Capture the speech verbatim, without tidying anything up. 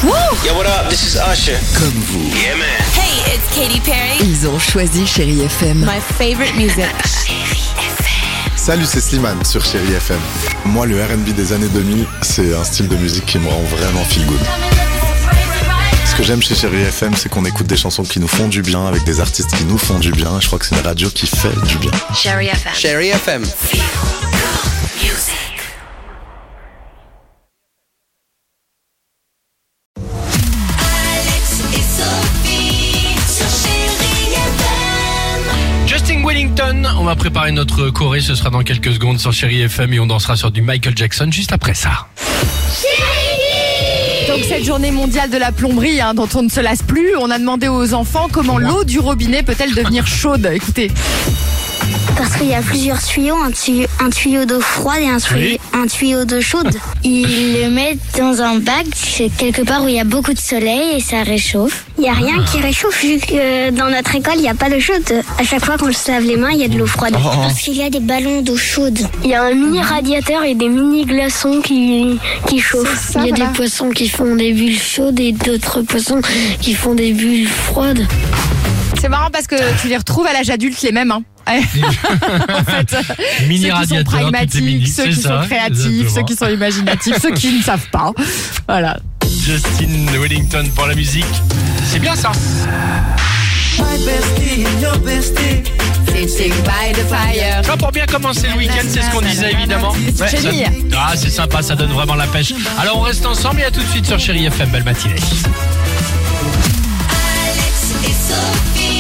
Yo, what up? This is Usher. Comme vous. Yeah, man. Hey, it's Katy Perry. Ils ont choisi Chérie F M. My favorite music. Salut, c'est Slimane sur Chérie F M. Moi, le R and B des années deux mille, c'est un style de musique qui me rend vraiment feel good. Ce que j'aime chez Chérie F M, c'est qu'on écoute des chansons qui nous font du bien, avec des artistes qui nous font du bien. Je crois que c'est une radio qui fait du bien. Chérie F M. Chérie F M. Justin Wellington, on va préparer notre choré, ce sera dans quelques secondes sur Chérie F M et on dansera sur du Michael Jackson juste après ça. Donc cette journée mondiale de la plomberie hein, dont on ne se lasse plus, on a demandé aux enfants comment l'eau du robinet peut-elle devenir chaude. Écoutez. Parce qu'il y a plusieurs tuyaux, un tuyau, un tuyau d'eau froide et un tuyau, Oui. un tuyau d'eau chaude. Ils le mettent dans un bac, c'est quelque part où il y a beaucoup de soleil et ça réchauffe. Il n'y a rien qui réchauffe vu que dans notre école, il n'y a pas d'eau chaude. À chaque fois qu'on se lave les mains, il y a de l'eau froide. Parce qu'il y a des ballons d'eau chaude. Il y a un mini radiateur et des mini glaçons qui, qui chauffent. Ça, il y a voilà. des poissons qui font des bulles chaudes et d'autres poissons qui font des bulles froides. C'est marrant parce que tu les retrouves à l'âge adulte les mêmes. Hein. Ouais. En fait, Mini ceux qui sont radiateur, tout est pragmatiques, mini, ceux c'est qui ça, sont créatifs, exactement. ceux qui sont imaginatifs, ceux qui ne savent pas. Voilà. Justin Wellington pour la musique. C'est bien ça. Sitting by the fire. Ça, pour bien commencer le week-end, c'est ce qu'on disait évidemment. Ouais, Génie. ça- ah, c'est sympa, ça donne vraiment la pêche. Alors on reste ensemble et à tout de suite sur Chérie F M. Belle matinée. Alex et Sophie.